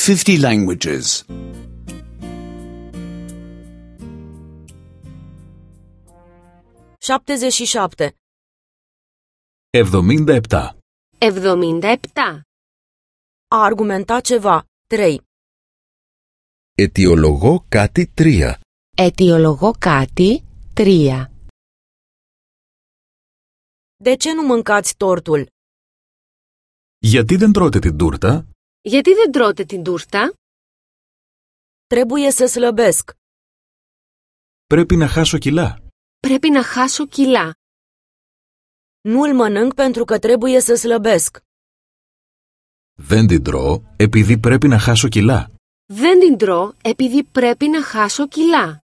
50 languages. 77. 77. 77. A argumenta ceva. 3. Αιτιολογώ κάτι 3. Αιτιολογώ κάτι 3. De ce nu mâncați tortul? Γιατί δεν τρώτε την τούρτα? Γιατί δεν τρώτε την τούρτα? Trebuie să slăbesc. Πρέπει να χάσω κιλά. Πρέπει να χάσω κιλά. Nu îl mănânc pentru că trebuie să slăbesc. Δεν την τρώω επειδή πρέπει να χάσω κιλά. Δεν την τρώω επειδή πρέπει να χάσω κιλά.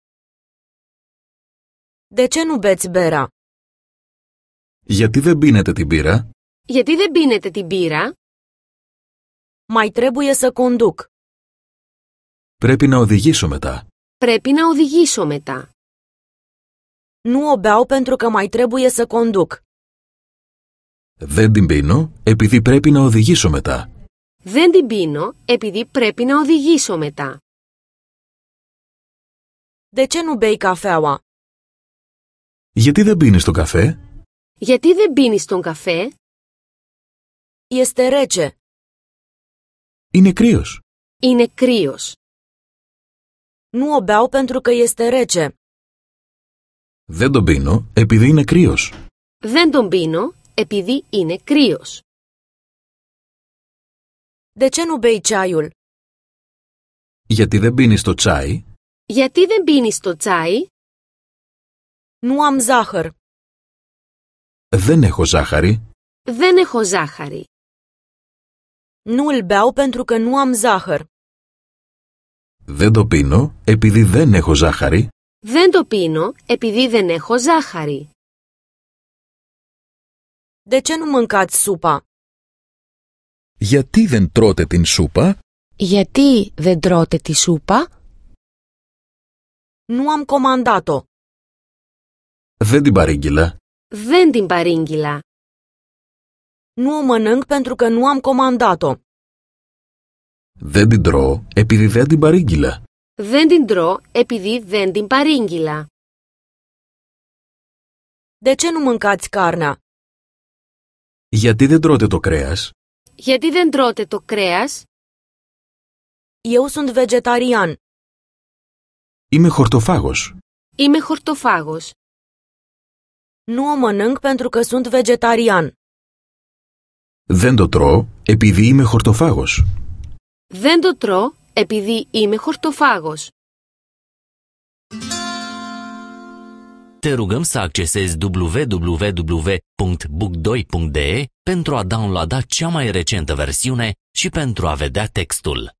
De ce nu beți berea? Γιατί δεν πίνετε την πύρα? Γιατί δεν πίνετε την πύρα? Mai trebuie să conduc. Πρέπει να οδηγήσω μετά. Πρέπει να οδηγήσω μετά. Nu o beau pentru că mai trebuie să conduc. Δεν την πίνω επειδή πρέπει να οδηγήσω μετά. Δεν την πίνω επειδή πρέπει να οδηγήσω μετά. De ce nu bei cafeaua? Γιατί δεν πίνεις τον καφέ? Γιατί δεν πίνεις τον καφέ? Este rece. Είναι κρύος. Είναι κρύος. Nu o beau pentru că este rece. Δεν τον πίνω επειδή είναι κρύος. Δεν τον πίνω επειδή είναι κρύος. De ce nu bei ceaiul? Γιατί δεν πίνεις το τσάι? Γιατί δεν πίνεις το τσάι? Nu am zahăr. Δεν έχω ζάχαρη. Δεν έχω ζάχαρη. Nu îl beau pentru că nu am zahăr. Δεν το πίνω επειδή δεν έχω ζάχαρη. Δεν το πίνω επειδή δεν έχω ζάχαρη. De ce nu mâncați supa? Γιατί δεν τρώτε την σούπα? Γιατί δεν τρώτε τη σούπα? Nu am comandat-o. Δεν την παρήγγειλα. Δεν την παρήγγειλα. Nu o mănânc pentru că nu am comandat-o. Δεν την τρώω επειδή δεν την παρήγγειλα. Δεν την τρώω επειδή δεν την παρήγγειλα. De ce nu mâncați carnea? Γιατί δεν τρώτε το κρέας? Γιατί δεν τρώτε το κρέας? Eu sunt vegetarian. Είμαι χορτοφάγος. Είμαι χορτοφάγος. Nu o mănânc pentru că sunt vegetarian. Δεν το τρώω επειδή είμαι χορτοφάγος. Δεν το τρώω επειδή είμαι χορτοφάγος. Te rugăm să accesezi www.book2.de pentru a downloada cea mai recentă versiune și pentru a vedea textul.